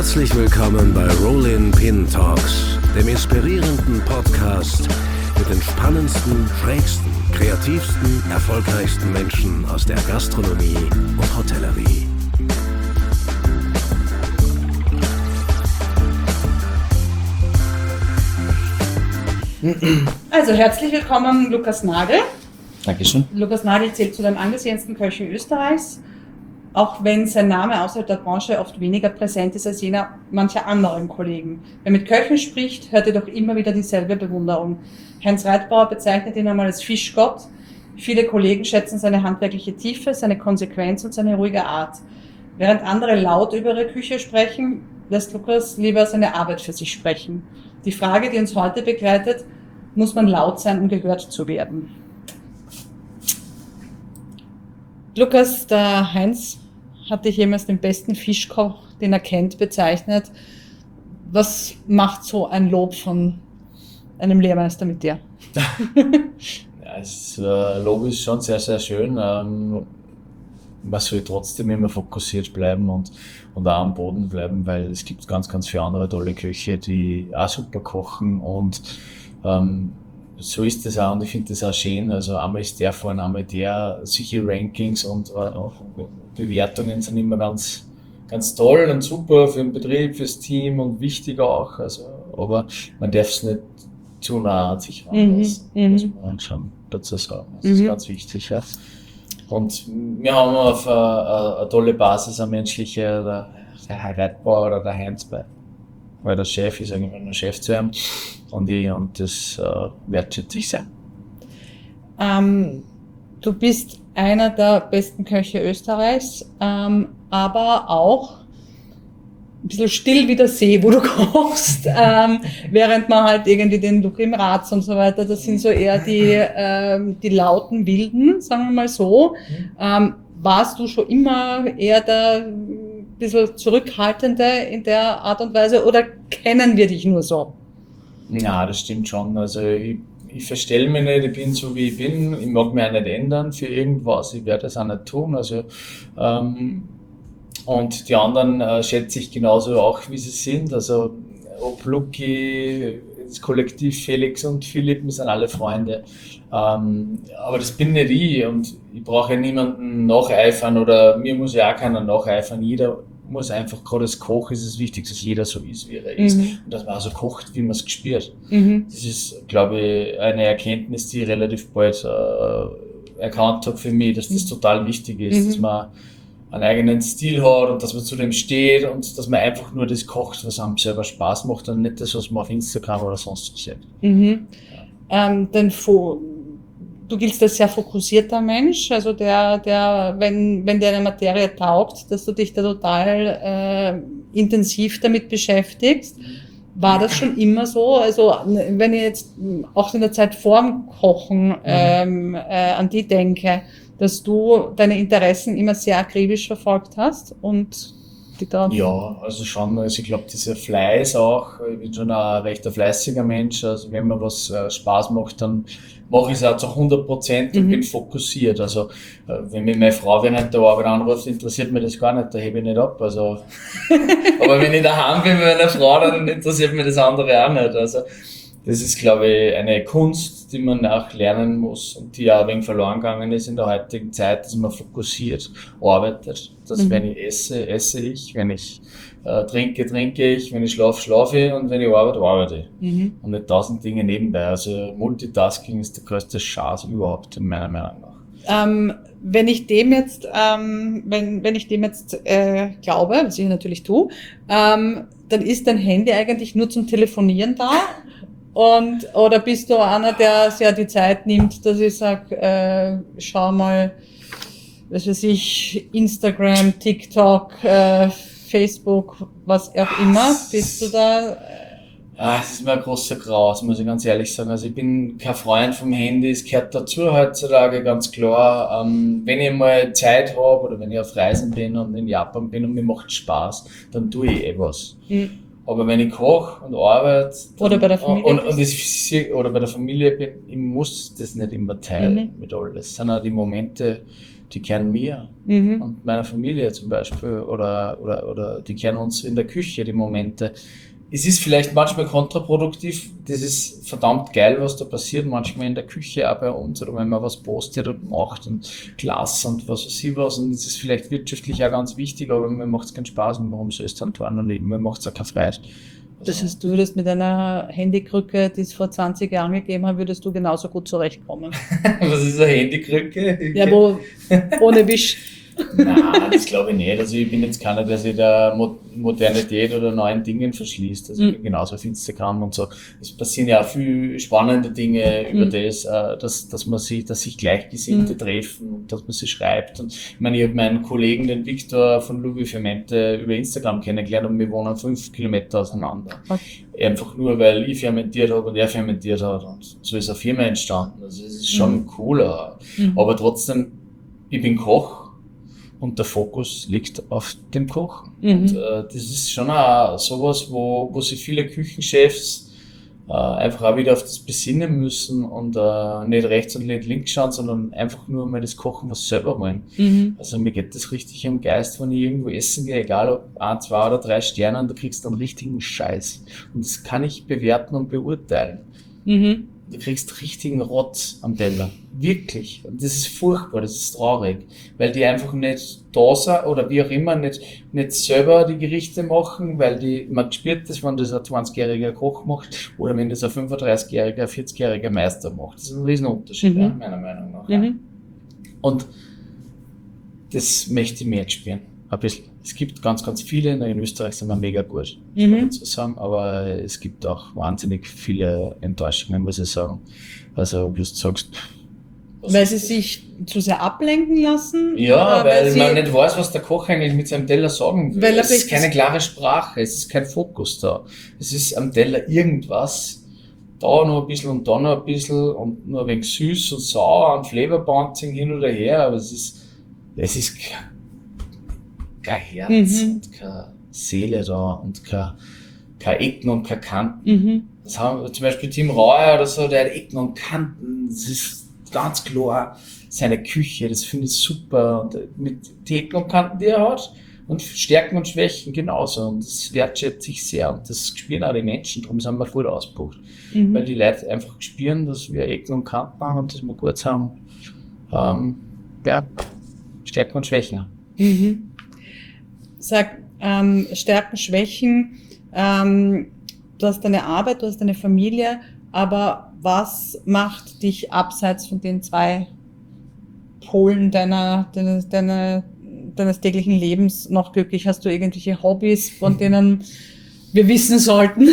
Herzlich willkommen bei Roll-In Pin Talks, dem inspirierenden Podcast mit den spannendsten, schrägsten, kreativsten, erfolgreichsten Menschen aus der Gastronomie und Hotellerie. Also herzlich willkommen, Lukas Nagel. Dankeschön. Lukas Nagel zählt zu den angesehensten Köchen Österreichs, auch wenn sein Name außerhalb der Branche oft weniger präsent ist als jener mancher anderen Kollegen. Wer mit Köchen spricht, hört jedoch immer wieder dieselbe Bewunderung. Heinz Reitbauer bezeichnet ihn einmal als Fischgott. Viele Kollegen schätzen seine handwerkliche Tiefe, seine Konsequenz und seine ruhige Art. Während andere laut über ihre Küche sprechen, lässt Lukas lieber seine Arbeit für sich sprechen. Die Frage, die uns heute begleitet: Muss man laut sein, um gehört zu werden? Lukas, der Heinz hat dich jemals den besten Fischkoch, den er kennt, bezeichnet. Was macht so ein Lob von einem Lehrmeister mit dir? Ja, das Lob ist schon sehr, sehr schön. Man soll trotzdem immer fokussiert bleiben und auch am Boden bleiben, weil es gibt ganz, ganz viele andere tolle Köche, die auch super kochen und so ist es auch und ich finde das auch schön. Also einmal ist der vorne, einmal der. Solche Rankings und auch Bewertungen sind immer ganz, ganz toll und super für den Betrieb, fürs Team und wichtig auch. Also, aber man darf es nicht zu nah an sich ranlassen, muss man schon dazu sagen. Das ist ganz wichtig. Ja. Und wir haben auf eine tolle Basis, eine menschliche, der Herr Reitbauer oder der Heinz bei. Weil der Chef ist eigentlich ein Chef zu ihm und das wertschätze ich sehr. Du bist einer der besten Köche Österreichs, aber auch ein bisschen still wie der See, wo du kochst, während man halt irgendwie den Luc im Ratz und so weiter, das sind so eher die lauten Wilden, sagen wir mal so. Warst du schon immer eher der bisschen zurückhaltende in der Art und Weise oder kennen wir dich nur so? Ja, das stimmt schon. Also ich verstelle mich nicht, ich bin so wie ich bin. Ich mag mich auch nicht ändern für irgendwas. Ich werde das auch nicht tun. Also, und die anderen schätze ich genauso auch, wie sie sind. Also ob Luki, das Kollektiv Felix und Philipp, wir sind alle Freunde. Aber das bin nicht ich und ich brauche ja niemanden nacheifern oder mir muss ja auch keiner nacheifern. Jeder muss einfach, gerade als Koch ist es wichtig, dass jeder so ist, wie er ist. Und dass man auch so kocht, wie man es gespürt. Das ist, glaube ich, eine Erkenntnis, die ich relativ bald erkannt habe für mich, dass das total wichtig ist, dass man einen eigenen Stil hat und dass man zu dem steht und dass man einfach nur das kocht, was einem selber Spaß macht und nicht das, was man auf Instagram oder sonst sieht. Du giltst als sehr fokussierter Mensch, also der wenn dir eine Materie taugt, dass du dich da total intensiv damit beschäftigst. War das schon immer so? Also wenn ich jetzt auch in der Zeit vorm Kochen an die denke, dass du deine Interessen immer sehr akribisch verfolgt hast und die da... Ja, also schon. Also ich glaube, dieser Fleiß auch, ich bin schon ein recht fleißiger Mensch. Also wenn mir was Spaß macht, dann mache ich es auch zu 100% und bin fokussiert. Also wenn mich meine Frau während der Arbeit anruft, interessiert mich das gar nicht, da hebe ich nicht ab. Also, aber wenn ich daheim bin mit meiner Frau, dann interessiert mich das andere auch nicht. Also das ist, glaube ich, eine Kunst, die man auch lernen muss und die auch ein wenig verloren gegangen ist in der heutigen Zeit, dass man fokussiert arbeitet. Dass wenn ich esse ich, wenn ich trinke ich, wenn ich schlafe und wenn ich arbeite ich. Und nicht 1000 Dinge nebenbei. Also Multitasking ist der größte Schatz überhaupt, in meiner Meinung nach. Wenn ich dem jetzt, glaube, was ich natürlich tue, dann ist dein Handy eigentlich nur zum Telefonieren da. Oder bist du einer, der sehr die Zeit nimmt, dass ich sag, schau mal, was weiß ich, Instagram, TikTok, Facebook, was auch immer, bist du da? Es ist mir ein großer Graus, muss ich ganz ehrlich sagen. Also ich bin kein Freund vom Handy, es gehört dazu heutzutage, ganz klar. Wenn ich mal Zeit habe oder wenn ich auf Reisen bin und in Japan bin und mir macht Spaß, dann tue ich was. Aber wenn ich koche und arbeite oder bei der Familie oder bei der Familie bin, ich muss das nicht immer teilen mit alles. Das sind auch die Momente, die kennen mir und meiner Familie zum Beispiel oder die kennen uns in der Küche, die Momente. Es ist vielleicht manchmal kontraproduktiv, das ist verdammt geil, was da passiert, manchmal in der Küche auch bei uns oder wenn man was postet und macht und Glas und was weiß ich was und das ist vielleicht wirtschaftlich auch ganz wichtig, aber mir macht es keinen Spaß und warum soll es dann tun und mir macht es auch keine Freude. Das heißt, du würdest mit einer Handykrücke, die es vor 20 Jahren gegeben hat, würdest du genauso gut zurechtkommen. Was ist eine Handykrücke? Ja, wo ohne Wisch. Nein, das glaube ich nicht. Also ich bin jetzt keiner, der sich der Modernität oder neuen Dingen verschließt. Also ich bin genauso auf Instagram und so. Es passieren ja auch viel spannende Dinge über das, dass sich Gleichgesinnte treffen und dass man sie schreibt. Und ich meine, ich habe meinen Kollegen, den Victor von Louis Fermente, über Instagram kennengelernt und wir wohnen 5 Kilometer auseinander. Okay. Einfach nur, weil ich fermentiert habe und er fermentiert hat. Und so ist eine Firma entstanden. Also es ist schon cooler. Aber trotzdem, ich bin Koch. Und der Fokus liegt auf dem Kochen. Und das ist schon auch sowas, wo sich viele Küchenchefs einfach auch wieder auf das besinnen müssen und nicht rechts und nicht links schauen, sondern einfach nur mal das Kochen, was sie selber wollen. Also mir geht das richtig am Geist, wenn ich irgendwo essen gehe, egal ob 1, 2 oder 3 Sterne, und du kriegst einen richtigen Scheiß. Und das kann ich bewerten und beurteilen. Du kriegst richtigen Rotz am Teller. Wirklich. Und das ist furchtbar, das ist traurig. Weil die einfach nicht da sind oder wie auch immer nicht selber die Gerichte machen, weil man spürt das, wenn das ein 20-jähriger Koch macht oder wenn das ein 35-jähriger, 40-jähriger Meister macht. Das ist ein Riesenunterschied, meiner Meinung nach. Ja. Und das möchte ich mehr spüren. Ein bisschen. Es gibt ganz, ganz viele, in Österreich sind wir mega gut, muss man dazu sagen, aber es gibt auch wahnsinnig viele Enttäuschungen, muss ich sagen. Also, wie du sagst, weil sie sich zu sehr ablenken lassen? Ja, weil man nicht weiß, was der Koch eigentlich mit seinem Teller sagen will. Es ist keine klare Sprache, es ist kein Fokus da. Es ist am Teller irgendwas, da noch ein bisschen und da noch ein bisschen und nur ein wenig süß und sauer und Flavor-Bouncing hin oder her, aber es ist kein Herz und keine Seele da und keine Ecken und keine Kanten. Das haben wir zum Beispiel Tim Rauer oder so, der hat Ecken und Kanten, das ist ganz klar seine Küche, das finde ich super und mit den Ecken und Kanten, die er hat und Stärken und Schwächen genauso und das wertschätzt sich sehr und das spüren auch die Menschen, darum sind wir gut ausgebucht, weil die Leute einfach spüren, dass wir Ecken und Kanten haben und dass wir gut haben, Stärken und Schwächen haben. Sag, Stärken, Schwächen, du hast deine Arbeit, du hast deine Familie, aber was macht dich abseits von den 2 Polen deines täglichen Lebens noch glücklich? Hast du irgendwelche Hobbys, von denen wir wissen sollten?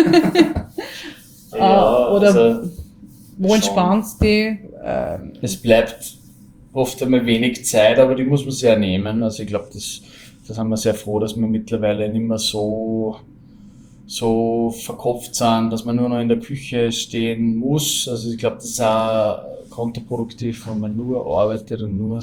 Ja, oder also wo entspannst du? Es bleibt oft einmal wenig Zeit, aber die muss man sich ja nehmen. Also ich glaube, da sind wir sehr froh, dass wir mittlerweile nicht mehr so verkopft sind, dass man nur noch in der Küche stehen muss. Also ich glaube, das ist auch kontraproduktiv, wenn man nur arbeitet und nur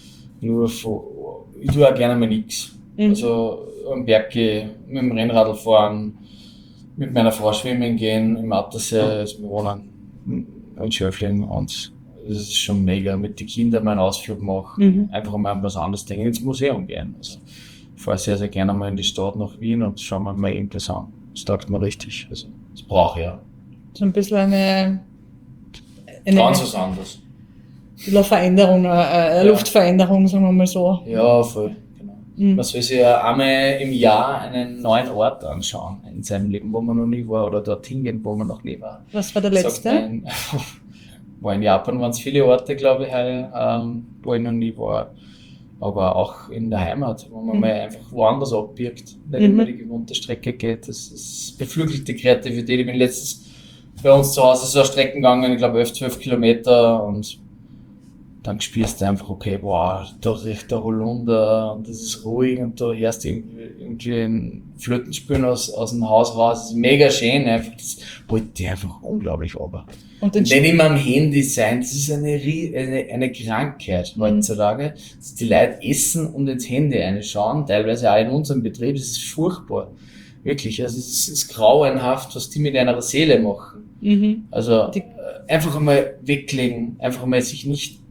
ich tue auch gerne mal nichts. Also am Berg gehen, mit dem Rennradl fahren, mit meiner Frau schwimmen gehen, im Attersee, also wir wohnen in Schöfling und das ist schon mega, mit den Kindern mal einen Ausflug machen, einfach mal was anderes denken, ins Museum gehen. Also ich fahre sehr, sehr gerne mal in die Stadt nach Wien und schauen wir mal irgendwas an. Das taugt mir richtig. Also, das brauche ich ja. So ein bisschen eine ganz was anderes. Veränderung, Luftveränderung, sagen wir mal so. Ja, voll, genau. Man soll sich ja einmal im Jahr einen neuen Ort anschauen in seinem Leben, wo man noch nie war, oder dort hingehen, wo man noch nie war. Was war der letzte? War in Japan, waren es viele Orte, glaube ich, wo ich noch nie war. Aber auch in der Heimat, wo man mal einfach woanders abbiegt, nicht immer die gewohnte Strecke geht. Das beflügelt die Kreativität. Ich bin letztens bei uns zu Hause so eine Strecke gegangen, ich glaube 11, 12 Kilometer und dann spürst du einfach, okay, wow, da riecht der Holunder und das ist ruhig und da hörst du irgendwie ein Flötenspielen aus dem Haus raus. Das ist mega schön, einfach, das holt dich einfach unglaublich runter. Und nicht immer am Handy sein, das ist eine Krankheit heutzutage, dass die Leute essen und ins Handy reinschauen, teilweise auch in unserem Betrieb, das ist furchtbar. Wirklich, also es ist grauenhaft, was die mit einer Seele machen. Also einfach einmal weglegen, einfach einmal sich nicht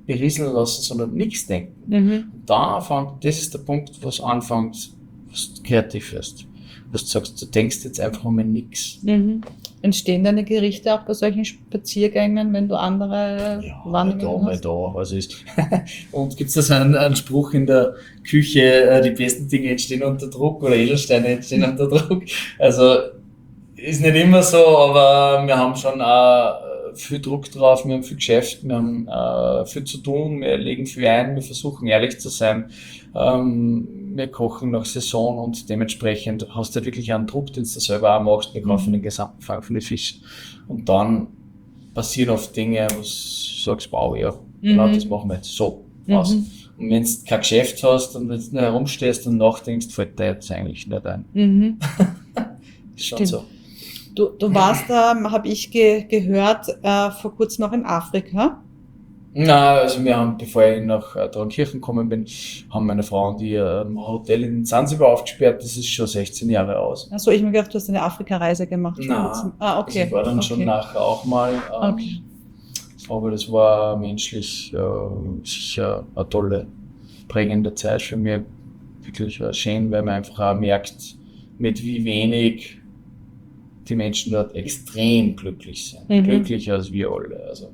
berieseln lassen, sondern nichts denken. Und das ist der Punkt, was anfängt, was du kreativ wirst. Was du sagst, du denkst jetzt einfach um nichts. Entstehen deine Gerichte auch bei solchen Spaziergängen, wenn du andere Wahrnehmungen hast? Da. Also und gibt es einen Spruch in der Küche, die besten Dinge entstehen unter Druck oder Edelsteine entstehen unter Druck? Also ist nicht immer so, aber wir haben schon auch viel Druck drauf, wir haben viel Geschäft, wir haben viel zu tun, wir legen viel ein, wir versuchen ehrlich zu sein, wir kochen nach Saison und dementsprechend hast du halt wirklich einen Druck, den du selber auch machst, wir kaufen den gesamten Fang von den Fischen und dann passieren oft Dinge, wo du sagst, wow, ja, genau, das machen wir jetzt so aus. Und wenn du kein Geschäft hast und wenn du nur herumstehst und nachdenkst, fällt dir jetzt eigentlich nicht ein. Ist schon so. Du warst da, habe ich gehört, vor kurzem noch in Afrika. Na, also wir haben, bevor ich nach Traunkirchen gekommen bin, haben meine Frau und ich ein Hotel in Zanzibar aufgesperrt. Das ist schon 16 Jahre aus. Achso, ich habe mir gedacht, du hast eine Afrika-Reise gemacht. Nein, okay. also ich war dann schon nachher auch mal. Aber das war menschlich sicher eine tolle, prägende Zeit für mich. Wirklich schön, weil man einfach auch merkt, mit wie wenig die Menschen dort extrem glücklich sind. Glücklicher als wir alle. Also.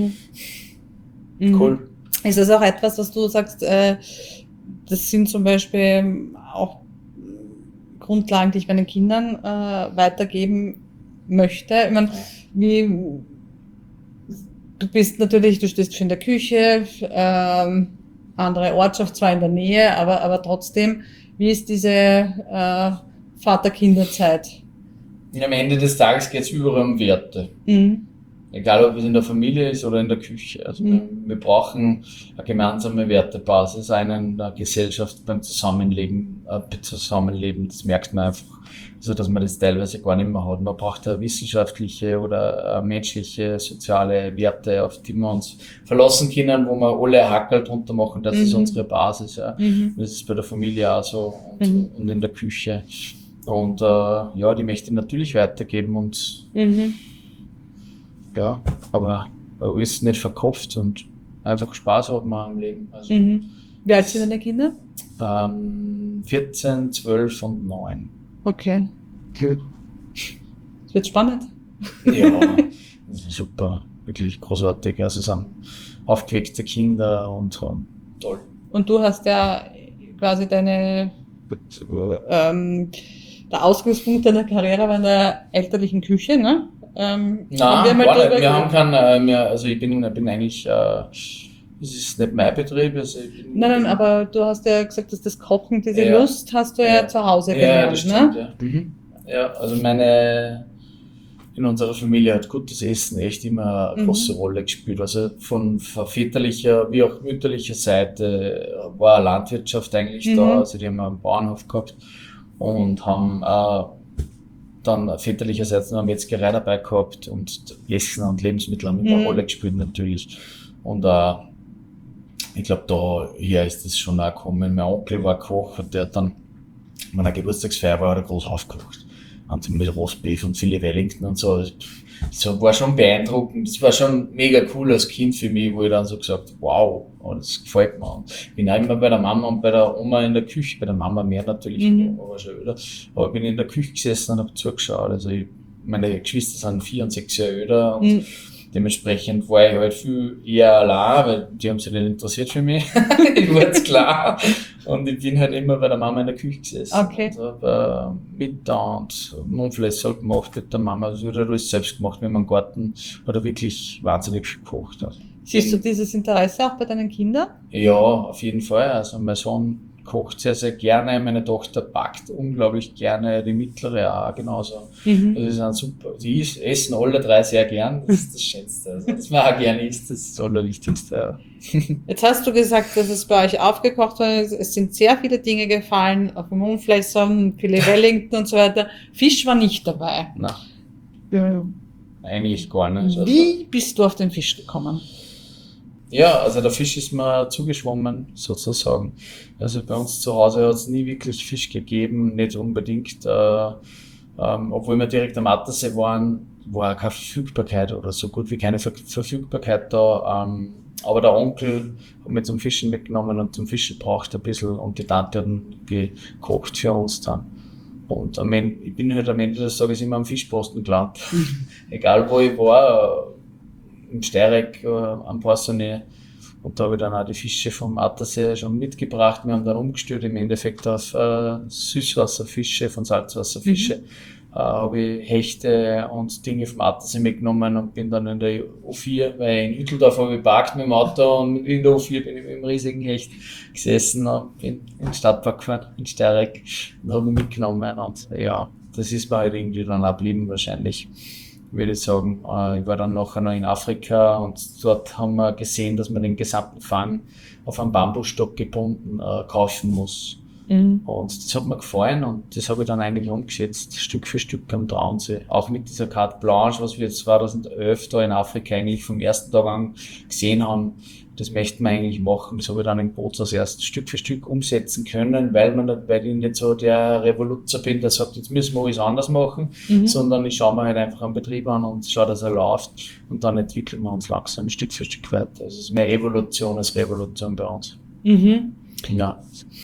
Cool. Ist das auch etwas, was du sagst, das sind zum Beispiel auch Grundlagen, die ich meinen Kindern weitergeben möchte? Ich meine, du stehst schon in der Küche, andere Ortschaft zwar in der Nähe, aber trotzdem, wie ist diese Vater-Kinder-Zeit? Am Ende des Tages geht es überall um Werte. Egal, ob es in der Familie ist oder in der Küche. Also wir brauchen eine gemeinsame Wertebasis, eine Gesellschaft beim Zusammenleben. Das merkt man einfach, also dass man das teilweise gar nicht mehr hat. Man braucht eine wissenschaftliche oder menschliche, soziale Werte, auf die wir uns verlassen können, wo wir alle Hackel drunter machen. Das ist unsere Basis. Ja. Das ist bei der Familie auch so und in der Küche. Und die möchte ich natürlich weitergeben und ja, aber ist nicht verkopft und einfach Spaß hat man am Leben. Also, Wie alt sind deine Kinder? 14, 12 und 9. Okay. Gut. Es wird spannend. Ja, super, wirklich großartig. Also es sind aufgeweckte Kinder und toll. Und du hast ja quasi der Ausgangspunkt deiner Karriere war in der elterlichen Küche, ne? Nein, wir haben keinen, also ich bin eigentlich, es ist nicht mein Betrieb. Also nein, aber du hast ja gesagt, dass das Kochen, diese Lust hast du ja zu Hause gelernt, ja, das stimmt, ne? Ja, also in unserer Familie hat gutes Essen echt immer eine große Rolle gespielt. Also von väterlicher wie auch mütterlicher Seite war Landwirtschaft eigentlich da, also die haben einen Bauernhof gehabt und haben dann väterlicherseits noch eine Metzgerei dabei gehabt und Essen und Lebensmittel haben immer eine Rolle gespielt natürlich. Und ich glaube, daher ist das schon auch gekommen. Mein Onkel war Koch und der hat dann, meiner Geburtstagsfeier war er groß aufgekocht. Und mit Rostbeef und Filet Wellington und so. Das war schon beeindruckend. Das war schon mega cool als Kind für mich, wo ich dann so gesagt habe, wow, das gefällt mir. Und ich bin auch immer bei der Mama und bei der Oma in der Küche, bei der Mama mehr natürlich, aber schon öder. Aber ich bin in der Küche gesessen und habe zugeschaut. Also meine Geschwister sind 4 und 6 Jahre älter und dementsprechend war ich halt viel eher allein, weil die haben sich nicht interessiert für mich. Ich war jetzt klar. Und ich bin halt immer bei der Mama in der Küche gesessen. Okay. Und habe Mittag und Mundflässel gemacht mit der Mama. Also hat er alles selbst gemacht mit meinem Garten. Hat er wirklich wahnsinnig viel gekocht. Siehst du dieses Interesse auch bei deinen Kindern? Ja, auf jeden Fall. Also mein Sohn kocht sehr, sehr gerne. Meine Tochter backt unglaublich gerne. Die mittlere auch genauso. Das ist ein super. Die essen alle 3 sehr gern. Das ist das Schönste. Also, dass man auch gerne isst, das ist das Allerwichtigste. Ja. Jetzt hast du gesagt, dass es bei euch aufgekocht wurde. Es sind sehr viele Dinge gefallen, auf Mundflässern, Filet Wellington und so weiter. Fisch war nicht dabei. Nein. Ja. Eigentlich gar nicht. Also, wie bist du auf den Fisch gekommen? Ja, also der Fisch ist mir zugeschwommen, sozusagen. Also bei uns zu Hause hat es nie wirklich Fisch gegeben, nicht unbedingt, obwohl wir direkt am Attersee waren, war keine Verfügbarkeit oder so gut wie keine Verfügbarkeit da. Aber der Onkel hat mich zum Fischen mitgenommen und zum Fischen braucht ein bisschen und die Tante hat ihn gekocht für uns dann. Und ich bin halt am Ende des Tages immer am Fischposten gelandet. Egal wo ich war, im Steyrek, am Poissonnier. Und da habe ich dann auch die Fische vom Attersee schon mitgebracht. Wir haben dann umgestellt im Endeffekt auf Süßwasserfische, von Salzwasserfische. Habe ich Hechte und Dinge vom Attersee mitgenommen und bin dann in der U4, weil in Hütteldorf habe ich geparkt mit dem Auto und in der U4 bin ich mit dem riesigen Hecht gesessen und bin in den Stadtpark gefahren, in Steyrek, und habe ihn mitgenommen. Und ja, das ist mir halt irgendwie dann auch geblieben wahrscheinlich, würde ich sagen. Ich war dann nachher noch in Afrika und dort haben wir gesehen, dass man den gesamten Fang auf einen Bambusstock gebunden kaufen muss. Und das hat mir gefallen und das habe ich dann eigentlich umgesetzt, Stück für Stück am Traunsee. Auch mit dieser Carte Blanche, was wir 2011 da in Afrika eigentlich vom ersten Tag an gesehen haben, das möchten wir eigentlich machen. Das habe ich dann in Bozas erst Stück für Stück umsetzen können, weil ich nicht so der Revoluzer bin, der sagt, jetzt müssen wir alles anders machen, sondern ich schaue mir halt einfach einen Betrieb an und schaue, dass er läuft und dann entwickeln wir uns langsam Stück für Stück weiter. Also es ist mehr Evolution als Revolution bei uns. Ja.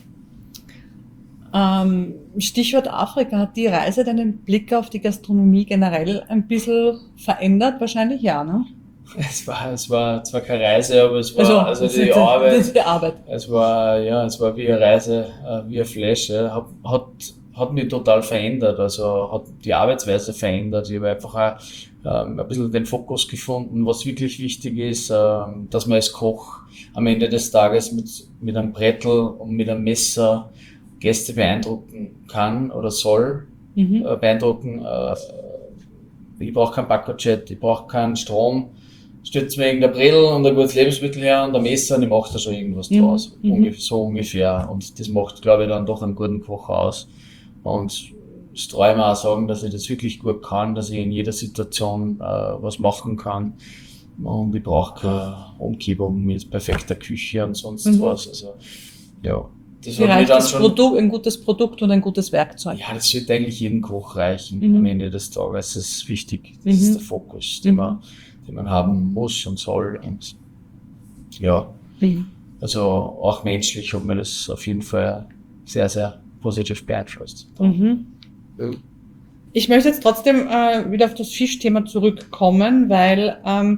Stichwort Afrika, hat die Reise deinen Blick auf die Gastronomie generell ein bisschen verändert? Wahrscheinlich ja, ne? Es war zwar keine Reise, aber es war also die Arbeit. Das ist die Arbeit. Es war wie eine Reise, wie ein Flash. Ja. Hat mich total verändert, also hat die Arbeitsweise verändert. Ich habe einfach auch ein bisschen den Fokus gefunden, was wirklich wichtig ist, dass man als Koch am Ende des Tages mit einem Brettel und mit einem Messer Gäste beeindrucken kann oder soll, beeindrucken. Ich brauche kein Backojet, ich brauche keinen Strom, stützt mir irgendein Bredel und ein gutes Lebensmittel her und ein Messer und ich mache da schon irgendwas draus. So ungefähr. Und das macht, glaube ich, dann doch einen guten Koch aus. Und es traue ich mir auch sagen, dass ich das wirklich gut kann, dass ich in jeder Situation was machen kann. Und ich brauche keine Umgebung mit perfekter Küche und sonst was. Also, ja. Das reicht ein gutes Produkt und ein gutes Werkzeug. Ja, das wird eigentlich jedem Koch reichen am Ende des Tages. Das ist wichtig. Das ist der Fokus, den man haben muss und soll. Und ja, also auch menschlich hat mir das auf jeden Fall sehr, sehr positiv beeinflusst. Ich möchte jetzt trotzdem wieder auf das Fischthema zurückkommen, weil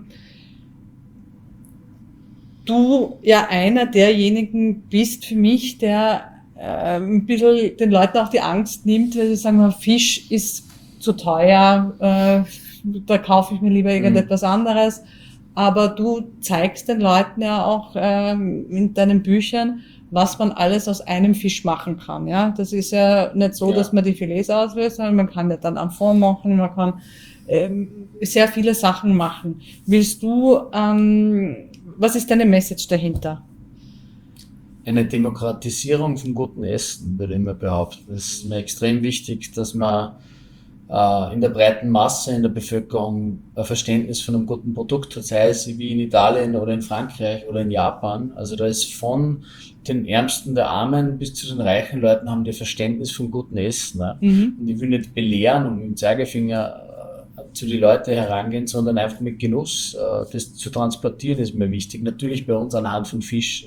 du ja einer derjenigen bist für mich, der ein bisschen den Leuten auch die Angst nimmt, weil sie sagen, Fisch ist zu teuer, da kaufe ich mir lieber irgendetwas anderes. Aber du zeigst den Leuten ja auch in deinen Büchern, was man alles aus einem Fisch machen kann. Ja, das ist ja nicht so, dass man die Filets auslöst, sondern man kann ja dann am Fond machen, man kann sehr viele Sachen machen. Willst du was ist deine Message dahinter? Eine Demokratisierung von gutem Essen, würde ich mal behaupten. Es ist mir extrem wichtig, dass man in der breiten Masse in der Bevölkerung ein Verständnis von einem guten Produkt hat, sei es wie in Italien oder in Frankreich oder in Japan. Also da ist von den Ärmsten der Armen bis zu den reichen Leuten haben die Verständnis von gutem Essen. Ne? Und ich will nicht belehren und mit dem Zeigefinger zu die Leute herangehen, sondern einfach mit Genuss das zu transportieren, ist mir wichtig. Natürlich bei uns anhand von Fisch,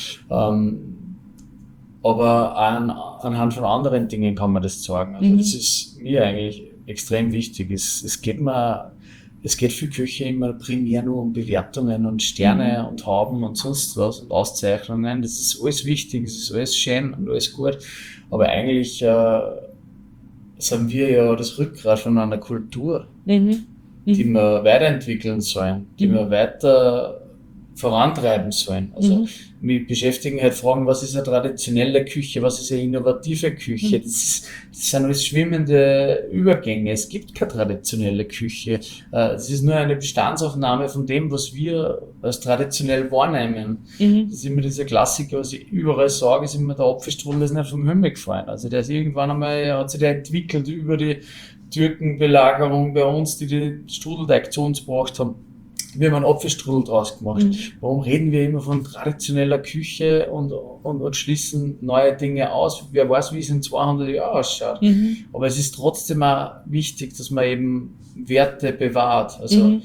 aber anhand von anderen Dingen kann man das sagen. Also das ist mir eigentlich extrem wichtig. Es geht für Küche immer primär nur um Bewertungen und Sterne und Hauben und sonst was und Auszeichnungen. Das ist alles wichtig, das ist alles schön und alles gut, aber eigentlich sind wir ja das Rückgrat von einer Kultur, die wir weiterentwickeln sollen, die wir weiter vorantreiben sollen. Also mich beschäftigen halt Fragen, was ist eine traditionelle Küche, was ist eine innovative Küche? Das sind alles schwimmende Übergänge. Es gibt keine traditionelle Küche. Es ist nur eine Bestandsaufnahme von dem, was wir als traditionell wahrnehmen. Das ist immer dieser Klassiker, was ich überall sage, ist immer der Apfelstrudel ist nicht vom Himmel gefallen. Also der ist irgendwann einmal, hat sich der entwickelt über die Türkenbelagerung bei uns, die den Strudelteig zu uns gebracht haben. Wir haben einen Apfelstrudel draus gemacht. Warum reden wir immer von traditioneller Küche und schließen neue Dinge aus? Wer weiß, wie es in 200 Jahren ausschaut. Aber es ist trotzdem auch wichtig, dass man eben Werte bewahrt. Also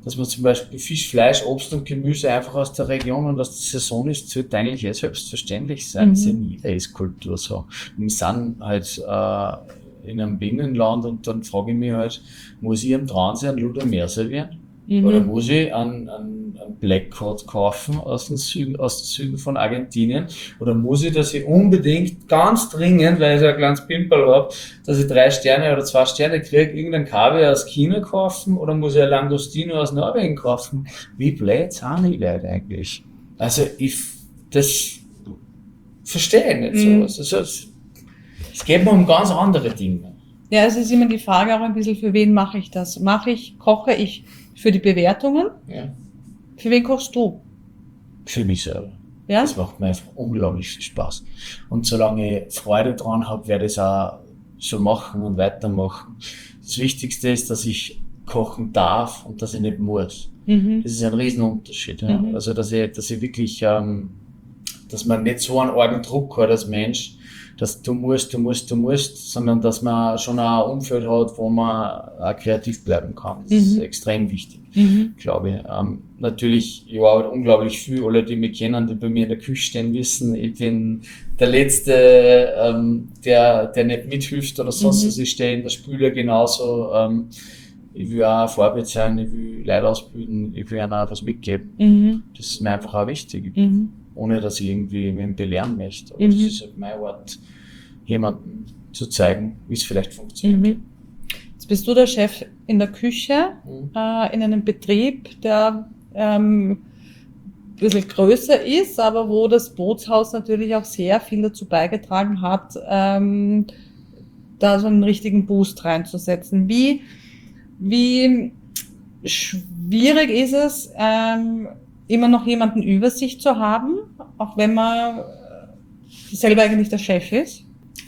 dass man zum Beispiel Fisch, Fleisch, Obst und Gemüse einfach aus der Region und aus der Saison ist, sollte eigentlich selbstverständlich sein. Das ist in jeder Esskultur so. Wir sind halt in einem Binnenland und dann frage ich mich halt, muss ich am Traunsee einen Luder mehr servieren? Oder muss ich einen Black Cod kaufen aus dem Süden von Argentinien? Oder muss ich, dass ich unbedingt, ganz dringend, weil ich so ein kleines Pimperl habe, dass ich 3 Sterne oder 2 Sterne kriege, irgendeinen Kaviar aus China kaufen? Oder muss ich ein Langostino aus Norwegen kaufen? Wie blöd sind die Leute eigentlich? Also das verstehe ich nicht so. Also, es geht mir um ganz andere Dinge. Ja, es ist immer die Frage auch ein bisschen, für wen mache ich das? Koche ich für die Bewertungen? Ja. Für wen kochst du? Für mich selber. Ja? Das macht mir einfach unglaublich viel Spaß. Und solange ich Freude dran habe, werde ich es auch so machen und weitermachen. Das Wichtigste ist, dass ich kochen darf und dass ich nicht muss. Das ist ein Riesenunterschied. Ja. Also, dass ich wirklich, dass man nicht so einen argen Druck hat als Mensch, dass du musst, sondern dass man schon ein Umfeld hat, wo man auch kreativ bleiben kann. Das ist extrem wichtig, glaube ich. Natürlich, ich arbeite unglaublich viel. Alle, die mich kennen, die bei mir in der Küche stehen, wissen, ich bin der Letzte, der nicht mithilft oder sonst was. Ich stehe in der Spüle genauso. Ich will auch Vorbild sein, ich will Leute ausbilden, ich will ihnen auch was mitgeben. Das ist mir einfach auch wichtig. Ohne dass ich irgendwie wen belehren möchte. Aber das ist halt mein Ort, jemandem zu zeigen, wie es vielleicht funktioniert. Jetzt bist du der Chef in der Küche, in einem Betrieb, der ein bisschen größer ist, aber wo das Bootshaus natürlich auch sehr viel dazu beigetragen hat, da so einen richtigen Boost reinzusetzen. Wie schwierig ist es, immer noch jemanden über sich zu haben, auch wenn man selber eigentlich der Chef ist?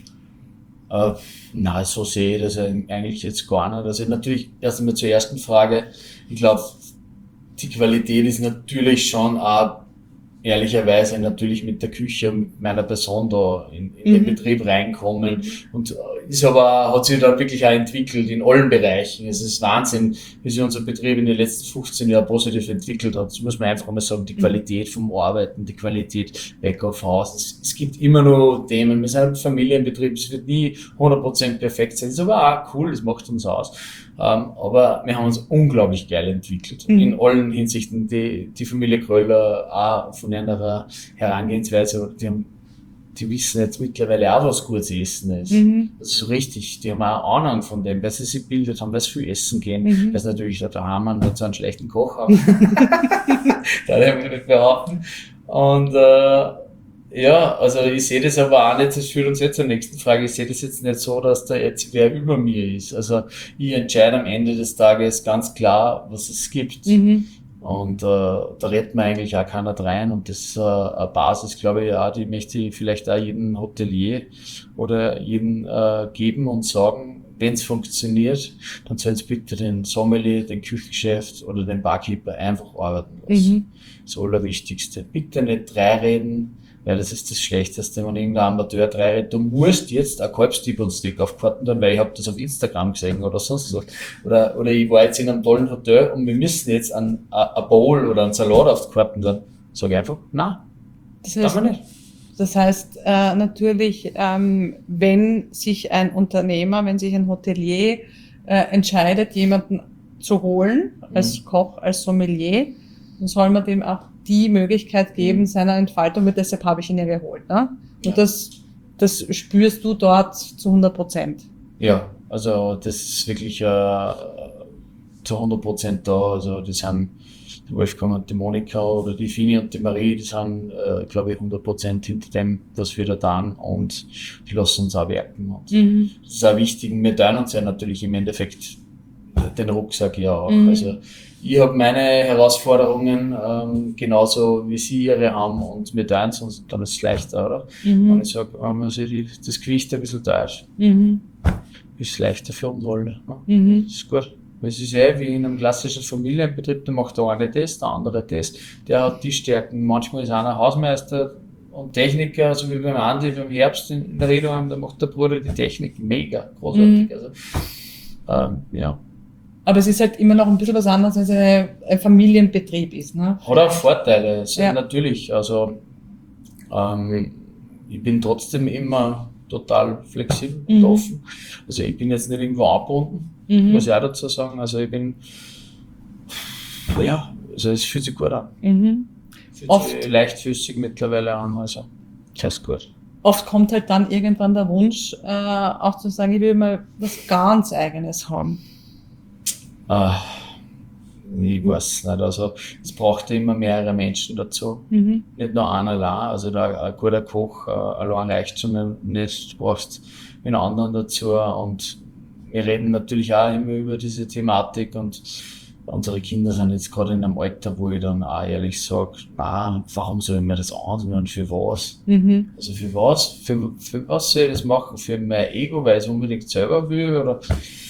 Nein, so sehe ich das eigentlich jetzt gar nicht. Also natürlich erst einmal zur ersten Frage. Ich glaube, die Qualität ist natürlich schon auch ehrlicherweise natürlich mit der Küche, mit meiner Person da in den Betrieb reinkommen und hat sich da wirklich auch entwickelt in allen Bereichen. Es ist Wahnsinn, wie sich unser Betrieb in den letzten 15 Jahren positiv entwickelt hat. Das muss man einfach mal sagen, die Qualität vom Arbeiten, die Qualität back of house. Es gibt immer noch Themen. Wir sind ein Familienbetrieb, es wird nie 100% perfekt sein. Das ist aber auch cool, das macht uns aus. Aber wir haben uns unglaublich geil entwickelt. In allen Hinsichten. Die Familie Kröller auch von einer Herangehensweise, die wissen jetzt mittlerweile auch, was gutes Essen ist. Das ist so richtig. Die haben auch Ahnung von dem, weil sie sich bildet haben, weil sie viel essen gehen, weil sie natürlich daheim nicht so einen schlechten Koch haben. Da darf ich nicht behaupten. Und ja, also ich sehe das aber auch nicht, das führt uns jetzt zur nächsten Frage, ich sehe das jetzt nicht so, dass da jetzt wer über mir ist. Also ich entscheide am Ende des Tages ganz klar, was es gibt. Und da redet man eigentlich auch keiner rein und das ist eine Basis, glaube ich, auch, die möchte ich vielleicht auch jedem Hotelier oder jedem geben und sagen, wenn es funktioniert, dann sollen es bitte den Sommelier, den Küchenchef oder den Barkeeper einfach arbeiten lassen. Das Allerwichtigste. Bitte nicht reden, weil das ist das Schlechteste, wenn irgendein Amateur redet. Du musst jetzt ein Kalbstipp-und-Stick aufkarten, dann, weil ich habe das auf Instagram gesehen oder sonst was. Oder ich war jetzt in einem tollen Hotel und wir müssen jetzt ein Bowl oder einen Salat aufkarten, dann sage ich einfach, nein, darf man nicht. Das heißt, natürlich, wenn sich ein Unternehmer, wenn sich ein Hotelier entscheidet, jemanden zu holen, als Koch, als Sommelier, dann soll man dem auch die Möglichkeit geben, seiner Entfaltung, und deshalb habe ich ihn ja geholt. Ne? Und das spürst du dort zu 100%. Ja, also das ist wirklich zu 100% da. Also das haben die Wolfgang und die Monika oder die Fini und die Marie, die sind, glaube ich, 100% hinter dem, was wir da tun, und die lassen uns auch werken. Und das ist auch wichtig. Wir teilen uns ja natürlich im Endeffekt den Rucksack ja auch. Also ich habe meine Herausforderungen genauso wie sie ihre haben und wir teilen es uns, dann ist es leichter, oder? Wenn ich sage, wenn man sich das Gewicht ein bisschen teilt, ist es leichter für uns alle. Ne? Das ist gut. Weil es ist wie in einem klassischen Familienbetrieb, da macht der eine das, der andere das. Der hat die Stärken. Manchmal ist einer Hausmeister und Techniker, so wie beim Andi, beim Herbst in der Redung, da macht der Bruder die Technik mega großartig. Also, ja. Aber es ist halt immer noch ein bisschen was anderes, als ein Familienbetrieb ist. Ne? Hat auch Vorteile, Ja. natürlich. Also ich bin trotzdem immer total flexibel und offen. Also ich bin jetzt nicht irgendwo angebunden, muss ich auch dazu sagen. Also ich bin, also es fühlt sich gut an. Fühlt Oft. sich leichtfüßig mittlerweile an, also das ist gut. Oft kommt halt dann irgendwann der Wunsch, auch zu sagen, ich will mal was ganz Eigenes haben. Ich weiß nicht, also es braucht ja immer mehrere Menschen dazu. Nicht nur einer allein, also ein guter Koch allein reicht schon nicht, du brauchst einen anderen dazu und wir reden natürlich auch immer über diese Thematik und unsere Kinder sind jetzt gerade in einem Alter, wo ich dann auch ehrlich sage, warum soll ich mir das antun, für was? Also für was? Für was soll ich das machen? Für mein Ego, weil ich es unbedingt selber will? Oder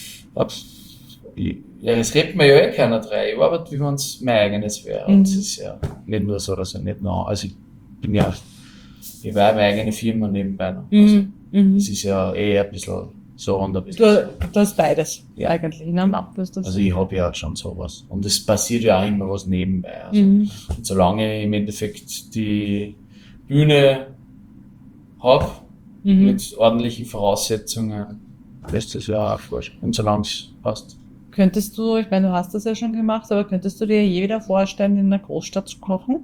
ja, das redet mir ja eh keiner drei. Ich arbeite, wie wenn es mein eigenes wäre. Und es ist ja nicht nur so, dass ich nicht noch, also ich war meine eigene Firma nebenbei noch. Also, es ist ja eh ein bisschen so und ein bisschen so. Du hast beides, Ja. eigentlich. Ne? Also ich habe ja schon sowas. Und es passiert ja auch immer was nebenbei. Also, und solange ich im Endeffekt die Bühne habe, mit ordentlichen Voraussetzungen, lässt es ja auch vorstellen. Und solange es passt. Könntest du, ich meine, du hast das ja schon gemacht, aber könntest du dir je wieder vorstellen, in einer Großstadt zu kochen?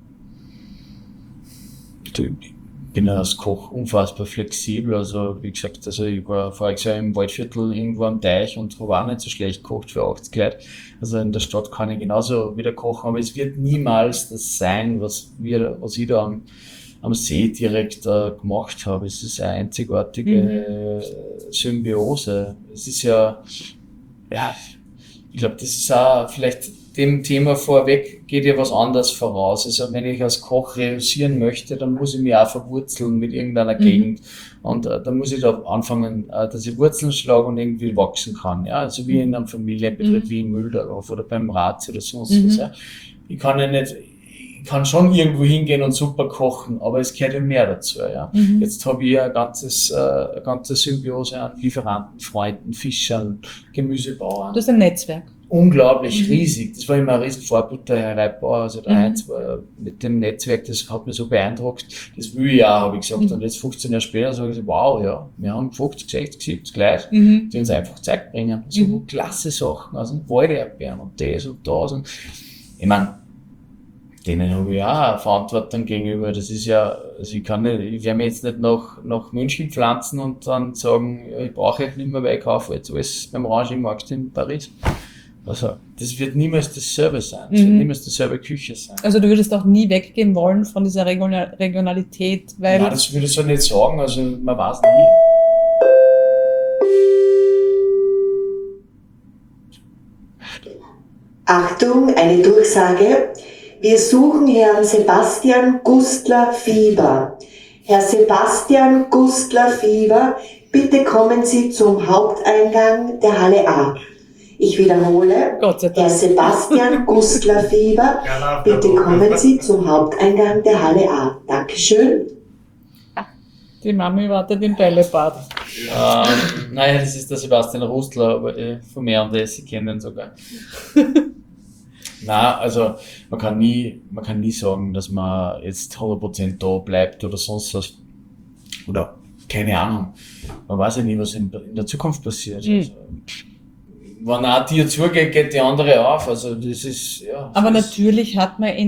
Ich bin ja als Koch unfassbar flexibel. Also wie gesagt, also ich war voriges Jahr im Waldviertel irgendwo am Teich und habe auch nicht so schlecht gekocht für 80 Leute. Also in der Stadt kann ich genauso wieder kochen, aber es wird niemals das sein, was ich da am See direkt gemacht habe. Es ist eine einzigartige Symbiose. Es ist ja, ich glaube, das ist auch vielleicht dem Thema vorweg, geht ja was anderes voraus. Also wenn ich als Koch reüssieren möchte, dann muss ich mich auch verwurzeln mit irgendeiner Gegend. Und dann muss ich da anfangen, dass ich Wurzeln schlage und irgendwie wachsen kann. Ja, also wie in einem Familienbetrieb, wie in Mühldorf oder beim Ratz oder sonst was. Ja. Ich kann schon irgendwo hingehen und super kochen, aber es gehört ja mehr dazu. Ja. Jetzt habe ich eine ganze Symbiose an Lieferanten, Freunden, Fischern, Gemüsebauern. Du hast ein Netzwerk. Unglaublich riesig. Das war immer ein riesen Vorbild der Herr Reitbauer. Also der Heinz war mit dem Netzwerk, das hat mich so beeindruckt. Das will ich auch, habe ich gesagt. Und jetzt 15 Jahre später sage ich so, wow, ja, wir haben 50, 60, 70 Leute, die uns einfach Zeit bringen. So klasse Sachen, also Walderdbeeren und das und das. Und ich meine, denen habe ich auch Verantwortung gegenüber. Das ist ja, also ich werde mich jetzt nicht nach München pflanzen und dann sagen, ja, ich brauche euch nicht mehr, weil ich kaufe jetzt alles beim Orangenmarkt in Paris. Also, das wird niemals dasselbe sein. Das wird niemals dieselbe Küche sein. Also du würdest auch nie weggehen wollen von dieser Regionalität, weil... Nein, das würde ich so nicht sagen. Also, man weiß nie. Achtung, eine Durchsage. Wir suchen Herrn Sebastian Gustler-Fieber. Herr Sebastian Gustler-Fieber, bitte kommen Sie zum Haupteingang der Halle A. Ich wiederhole, Gott sei Dank. Herr Sebastian Gustler-Fieber, bitte kommen Sie zum Haupteingang der Halle A. Dankeschön. Die Mami wartet im Bällebad. Naja, das ist der Sebastian Rustler, aber von M&S, ich kenne den sogar. Na, also man kann nie sagen, dass man jetzt 100% da bleibt oder sonst was. Oder keine Ahnung. Man weiß ja nie, was in der Zukunft passiert. Also, wenn eine Tür zugeht, geht die andere auf. Also das ist, ja. Aber natürlich hat man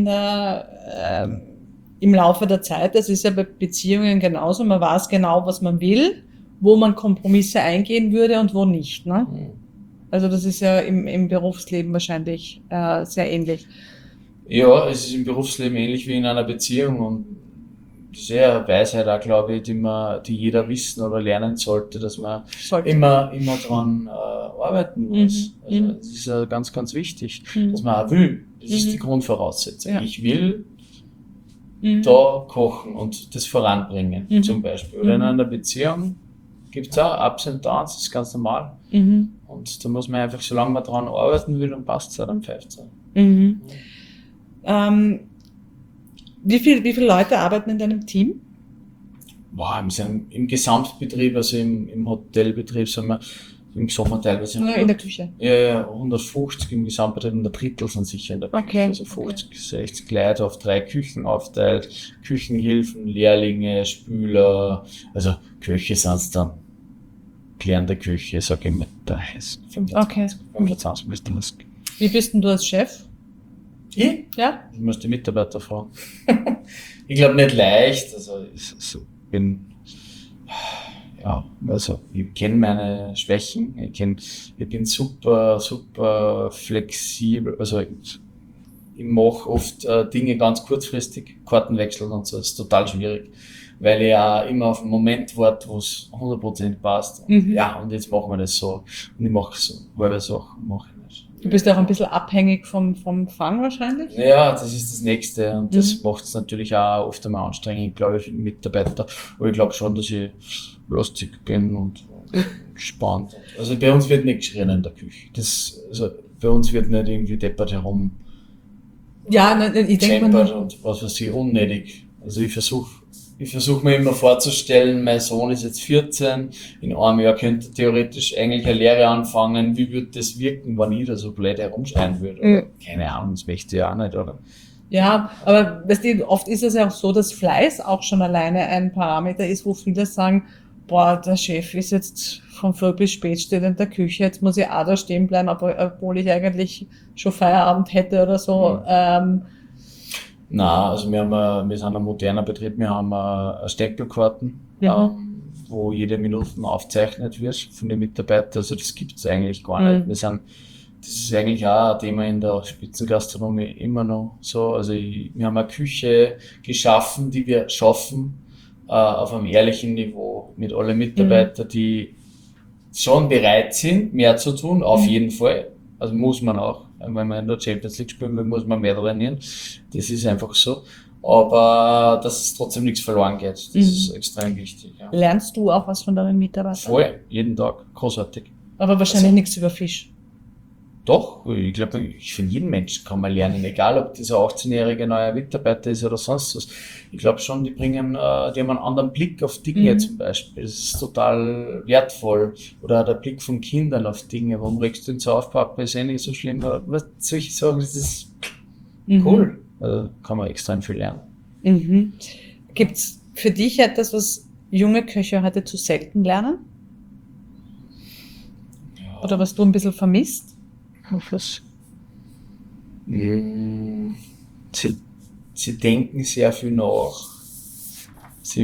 im Laufe der Zeit, das ist ja bei Beziehungen genauso, man weiß genau, was man will, wo man Kompromisse eingehen würde und wo nicht. Ne? Also das ist ja im Berufsleben wahrscheinlich sehr ähnlich. Ja, es ist im Berufsleben ähnlich wie in einer Beziehung und sehr Weisheit auch, glaube ich, die jeder wissen oder lernen sollte, dass man immer dran arbeiten muss. Also das ist ja ganz, ganz wichtig, dass man auch will. Das ist die Grundvoraussetzung. Ja. Ich will da kochen und das voranbringen, zum Beispiel. Oder in einer Beziehung gibt es auch Ups und Downs, das ist ganz normal. Und da muss man einfach, solange man dran arbeiten will, dann passt es auch, dann pfeift es auch. Wie viele Leute arbeiten in deinem Team? Boah, im Gesamtbetrieb, also im Hotelbetrieb, sind wir im Sommer teilweise. Nur in der Küche. Ja, 150 im Gesamtbetrieb und ein Drittel sind sicher in der Küche. Okay. Also 50, 60 Leute auf 3 Küchen aufteilt, Küchenhilfen, Lehrlinge, Spüler, also Köche sind es dann. Klärende Küche, sag ich mal, da heißt 25 bis 30. Wie bist denn du als Chef? Ich? Ja? Ich muss die Mitarbeiter fragen. Ich glaube nicht leicht, also ich kenne meine Schwächen, ich bin super flexibel, also ich mache oft Dinge ganz kurzfristig, Karten wechseln und so, das ist total schwierig, weil ich ja immer auf einen Moment warte, wo es 100% passt. Und ja, und jetzt machen wir das so. Und ich mache so halbe Sachen, mache ich nicht. Du bist auch ein bisschen abhängig vom Fang wahrscheinlich? Ja, das ist das Nächste und das macht es natürlich auch oft einmal anstrengend, glaube ich, für die Mitarbeiter. Aber ich glaube schon, dass ich lustig bin und gespannt. Also bei uns wird nicht geschrien in der Küche. Bei uns wird nicht irgendwie deppert herum. Ja, ich denke mal. Und was weiß ich, unnötig. Also ich versuche mir immer vorzustellen, mein Sohn ist jetzt 14, in einem Jahr könnte er theoretisch eigentlich eine Lehre anfangen. Wie würde das wirken, wenn ich da so blöd herumschreien würde? Keine Ahnung, das möchte ich auch nicht, oder? Ja, aber weißt du, oft ist es ja auch so, dass Fleiß auch schon alleine ein Parameter ist, wo viele sagen, boah, der Chef ist jetzt von früh bis spät steht in der Küche, jetzt muss ich auch da stehen bleiben, obwohl ich eigentlich schon Feierabend hätte oder so. Na, also wir sind ein moderner Betrieb, wir haben Steckelkarten, wo jede Minute aufgezeichnet wird von den Mitarbeitern, also das gibt's eigentlich gar nicht. Das ist eigentlich auch ein Thema in der Spitzengastronomie immer noch so, also wir haben eine Küche geschaffen, die wir schaffen, auf einem ehrlichen Niveau mit allen Mitarbeitern, die schon bereit sind, mehr zu tun, auf jeden Fall, also muss man auch. Wenn man in der Champions League spielen will, muss man mehr trainieren. Das ist einfach so. Aber dass es trotzdem nichts verloren geht, das ist extrem wichtig. Ja. Lernst du auch was von deinen Mitarbeitern? Voll, jeden Tag. Großartig. Aber wahrscheinlich nichts über Fisch. Doch, ich glaube, von jedem Menschen kann man lernen, egal ob dieser 18-jährige neuer Mitarbeiter ist oder sonst was. Ich glaube schon, die haben einen anderen Blick auf Dinge zum Beispiel. Das ist total wertvoll. Oder der Blick von Kindern auf Dinge. Warum regst du ihn so auf, Papa? Ist eh nicht so schlimm. Was soll ich sagen? Das ist cool. Also kann man extrem viel lernen. Gibt's für dich etwas, was junge Köche heute zu selten lernen? Ja. Oder was du ein bisschen vermisst? Was? Sie denken sehr viel nach. Sie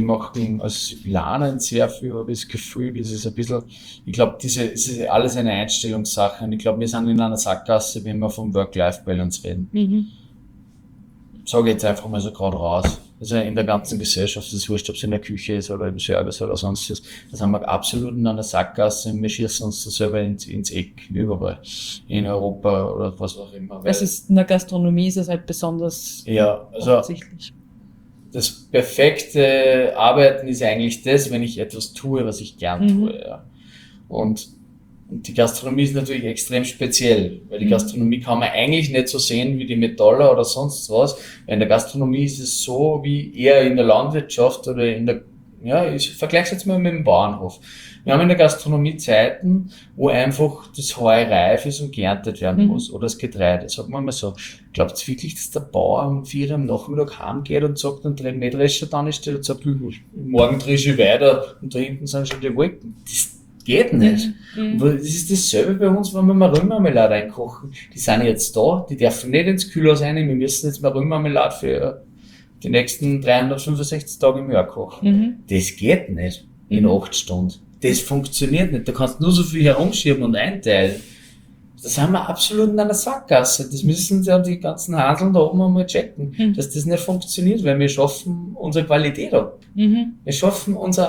lernen sehr viel, habe ich das Gefühl, es ist ein bisschen, ich glaube, es ist alles eine Einstellungssache und ich glaube, wir sind in einer Sackgasse, wenn wir vom Work-Life-Balance reden. Sage ich jetzt einfach mal so gerade raus. Also in der ganzen Gesellschaft, das ist wurscht, ob es in der Küche ist oder im Service oder sonst was, da sind wir absolut in einer Sackgasse und wir schießen uns da selber ins Eck, überall. In Europa oder was auch immer. Es ist, in der Gastronomie ist es halt besonders offensichtlich. Das perfekte Arbeiten ist eigentlich das, wenn ich etwas tue, was ich gern tue. Ja. Und die Gastronomie ist natürlich extrem speziell, weil die Gastronomie kann man eigentlich nicht so sehen wie die Metaller oder sonst was. In der Gastronomie ist es so wie eher in der Landwirtschaft oder ich vergleiche es jetzt mal mit dem Bauernhof. Wir haben in der Gastronomie Zeiten, wo einfach das Heu reif ist und geerntet werden muss, oder das Getreide. Sagen wir mal so. Glaubt ihr wirklich, dass der Bauer um 4 Uhr am Nachmittag heimgeht und sagt, und den Mähdrescher dann steht und sagt, morgen dresche ich weiter und da hinten sind schon die Wolken. Das geht nicht. Das ist dasselbe bei uns, wenn wir mal Rührmarmelade reinkochen. Die sind jetzt da, die dürfen nicht ins Kühlhaus rein, wir müssen jetzt mal Rührmarmelade für die nächsten 365 Tage im Jahr kochen. Das geht nicht in 8 Stunden. Das funktioniert nicht. Da kannst du nur so viel herumschieben und einteilen. Da sind wir absolut in einer Sackgasse. Das müssen ja die ganzen Handeln da oben einmal checken, dass das nicht funktioniert, weil wir schaffen unsere Qualität ab. Wir schaffen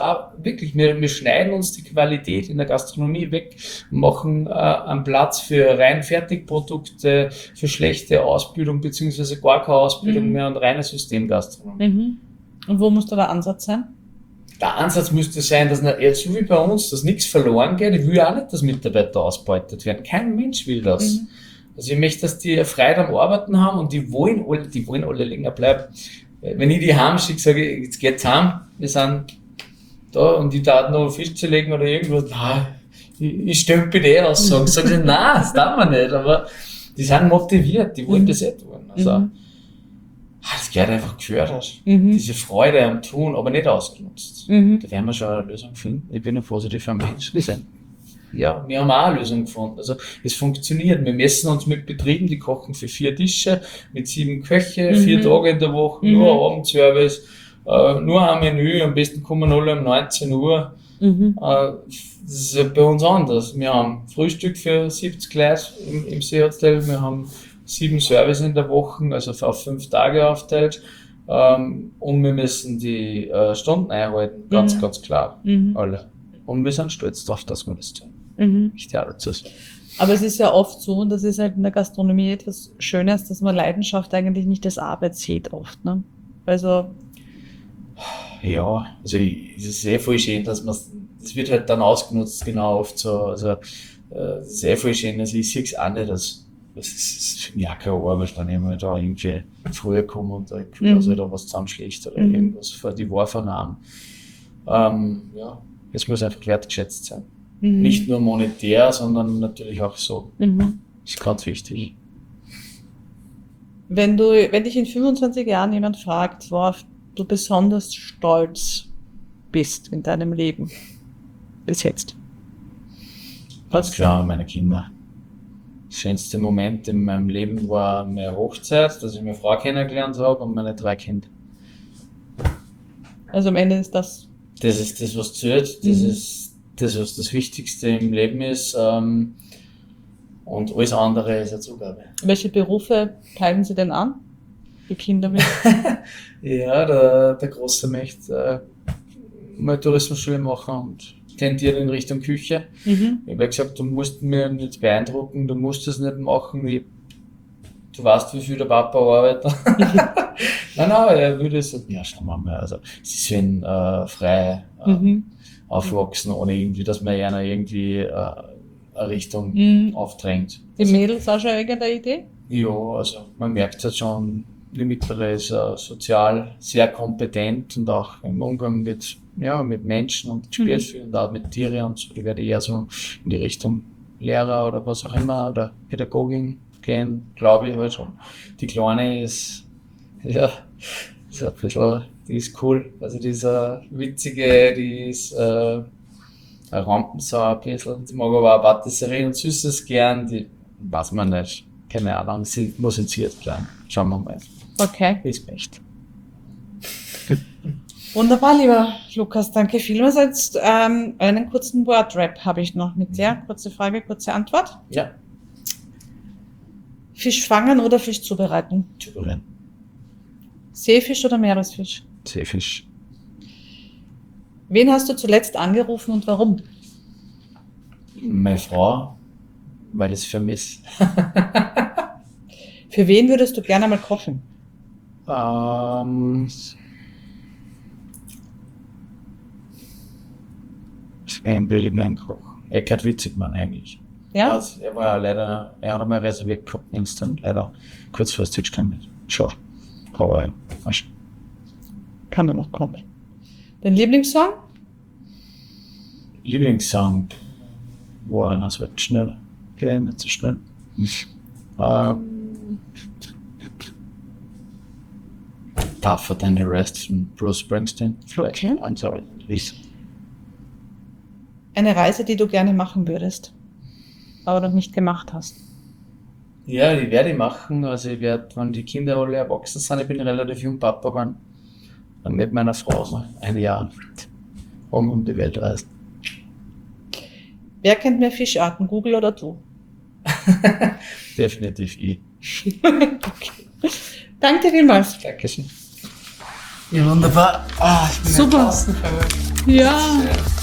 wir schneiden uns die Qualität in der Gastronomie weg, machen einen Platz für rein Fertigprodukte, für schlechte Ausbildung beziehungsweise gar keine Ausbildung mehr und reine Systemgastronomie. Und wo muss da der Ansatz sein? Der Ansatz müsste sein, dass so wie bei uns, dass nichts verloren geht. Ich will auch nicht, dass Mitarbeiter ausbeutet werden. Kein Mensch will das. Also ich möchte, dass die Freude am Arbeiten haben und die wollen alle länger bleiben. Wenn ich die heimschicke, sage ich, jetzt geht's heim, wir sind da und die da noch Fisch zu legen oder irgendwas, ich stempel die aus, sagen sie, nein, das darf man nicht, aber die sind motiviert, die wollen das tun. Also, das gehört einfach gefördert. Diese Freude am Tun, aber nicht ausgenutzt. Da werden wir schon eine Lösung finden. Ich bin ein positiver Mensch. Ja, wir haben auch eine Lösung gefunden. Also, es funktioniert. Wir messen uns mit Betrieben, die kochen für 4 Tische, mit 7 Köche, 4 Tage in der Woche, nur Abendservice, nur ein Menü, am besten kommen alle um 19 Uhr. Das ist ja bei uns anders. Wir haben Frühstück für 70 Leute im Seehotel, wir haben 7 Service in der Woche, also auf 5 Tage aufteilt. Und wir müssen die Stunden einhalten, ganz klar, alle. Und wir sind stolz darauf, dass wir das tun. Aber es ist ja oft so, und das ist halt in der Gastronomie etwas Schönes, dass man Leidenschaft eigentlich nicht als Arbeit sieht oft, ne? Also ja, also es ist voll schön, dass man, das wird halt dann ausgenutzt, genau oft so, also es ist voll schön, also ich sehe es auch nicht, das ist für mich auch keine Arbeit, wenn ich mal da irgendwie früher komme und da da was zusammenschlägt oder irgendwas vor die Wahrvernahmen. Ja, es muss einfach wertgeschätzt sein. Nicht nur monetär, sondern natürlich auch so. Das ist ganz wichtig. wenn dich in 25 Jahren jemand fragt, worauf du besonders stolz bist in deinem Leben, bis jetzt? Ganz klar, meine Kinder. Das schönste Moment in meinem Leben war meine Hochzeit, dass ich meine Frau kennengelernt habe und meine 3 Kinder. Also am Ende ist das... Das ist das, was zählt. Das ist das, was das Wichtigste im Leben ist. Und alles andere ist eine Zugabe. Welche Berufe treiben Sie denn an? Die Kinder mit? Ja, der Große möchte mal Tourismusschule machen und tendiert in Richtung Küche. Ich habe gesagt, du musst mir nicht beeindrucken, du musst es nicht machen. Du weißt, wie viel der Papa arbeitet. Nein, er würde sagen, ja, schauen wir mal. Also, sie sind frei aufwachsen, ohne irgendwie, dass man einer irgendwie eine Richtung aufdrängt. Die Mädels auch schon irgendeine Idee? Ja, also man merkt halt schon, die Mittlere ist sozial sehr kompetent und auch im Umgang mit Menschen und spielt viel und auch mit Tieren und so. Die werde eher so in die Richtung Lehrer oder was auch immer oder Pädagogin gehen, glaube ich halt schon. Die Kleine ist, ja, ist ein bisschen, die ist cool. Also die ist witzige, die ist eine Rampensau ein bisschen. Die mag aber auch Patisserie und Süßes gern, die weiß man nicht. Keine Ahnung, sie musiziert bleiben. Schauen wir mal. Okay. Ist echt. Wunderbar, lieber Lukas, danke vielmals. Jetzt einen kurzen Wordrap habe ich noch mit dir. Kurze Frage, kurze Antwort. Ja. Fisch fangen oder Fisch zubereiten? Zubereiten. Seefisch oder Meeresfisch? Seefisch. Wen hast du zuletzt angerufen und warum? Meine Frau, weil ich es vermisse. Für wen würdest du gerne mal kochen? Ein Bildungsmann Koch. Eckhard Witzigmann eigentlich. Ja? Also, er war leider, er hat einmal reserviert gehabt, instant, leider kurz vor das Deutschland. Schon. Aber, Kann er noch kommen. Dein Lieblingssong? Lieblingssong war, das wird schnell. Okay, nicht so schnell. Tougher Than the Rest von Bruce Springsteen. Okay. I'm sorry, please. Eine Reise, die du gerne machen würdest, aber noch nicht gemacht hast. Ja, die werde ich machen. Also ich werde, wenn die Kinder alle erwachsen sind, ich bin relativ jung Papa geworden, dann mit meiner Frau mal ein Jahr um die Welt reisen. Wer kennt mehr Fischarten, Google oder du? Definitiv ich. Okay. Danke vielmals. Dankeschön. Ja, wunderbar. Ich bin super. Ja.